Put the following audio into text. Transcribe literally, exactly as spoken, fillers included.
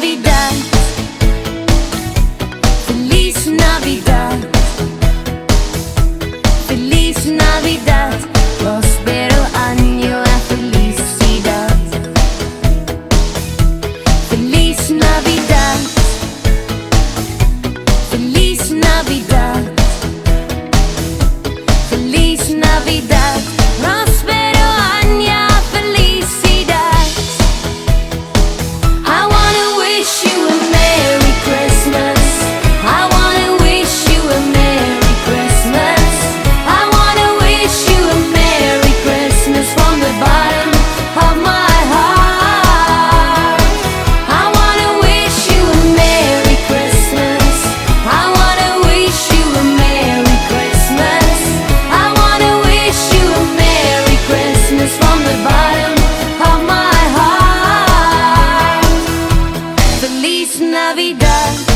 Navidad, Feliz Navidad, Feliz Navidad, próspero año de felicidad. Feliz Navidad, Feliz Navidad, Feliz Navidad, próspero año de felicidad. I wanna wish you a Merry Christmas. I wanna wish you a Merry Christmas. I wanna wish you a Merry Christmas from the bottom of my heart. I wanna wish you a Merry Christmas. I wanna wish you a Merry Christmas. I wanna wish you a Merry Christmas from the bottom of my heart. Feliz Navidad.